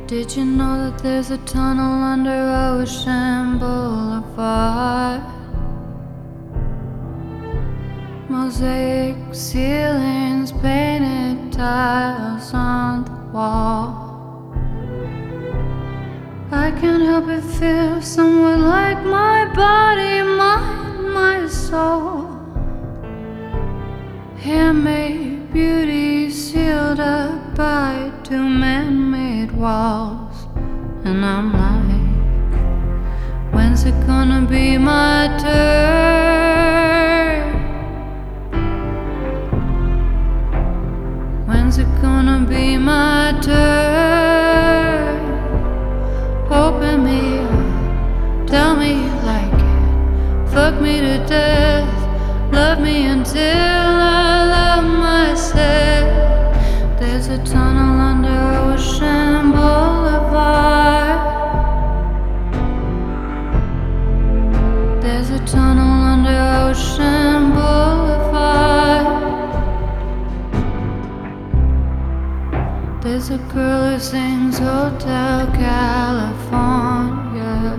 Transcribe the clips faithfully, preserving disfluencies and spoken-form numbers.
Did you know that there's a tunnel under Ocean Boulevard? Mosaic ceilings, painted tiles on the wall. I can't help but feel somewhat like my body, mind, my soul. Handmade beauty sealed up by two man-made walls. And I'm like, when's it gonna be my turn? When's it gonna be my turn? Open me up, tell me you like it, fuck me to death, love me until I love myself. There's a tunnel under Ocean Boulevard. There's a tunnel under Ocean Boulevard. There's a girl who sings Hotel California,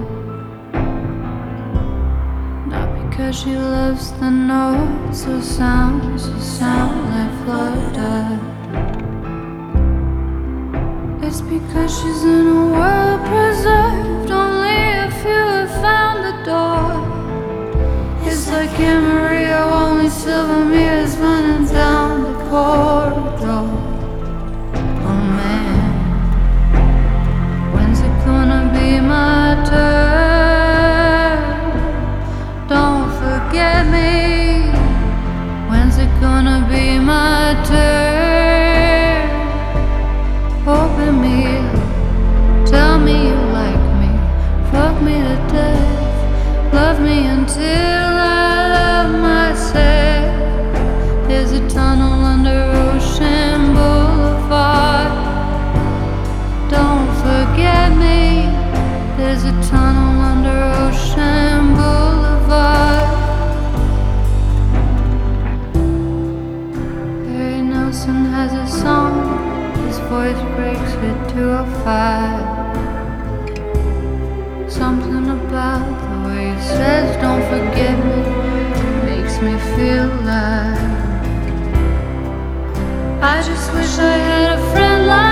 not because she loves the notes or sounds or sound like Florida. It's because she's in a world preserved, only a few have found the door. It's like Amarillo, only silver mirrors running down the corridor. Oh man, when's it gonna be my turn? Don't forget me. When's it gonna be my turn? Open me up, tell me you like me, fuck me to death, love me until I love myself. There's a tunnel under Ocean Boulevard. Don't forget me. There's a tunnel under Ocean Boulevard. Barry Nelson has a song. His voice breaks at two oh five. Something about the way he says don't forget me makes me feel alive. I just wish I had a friend like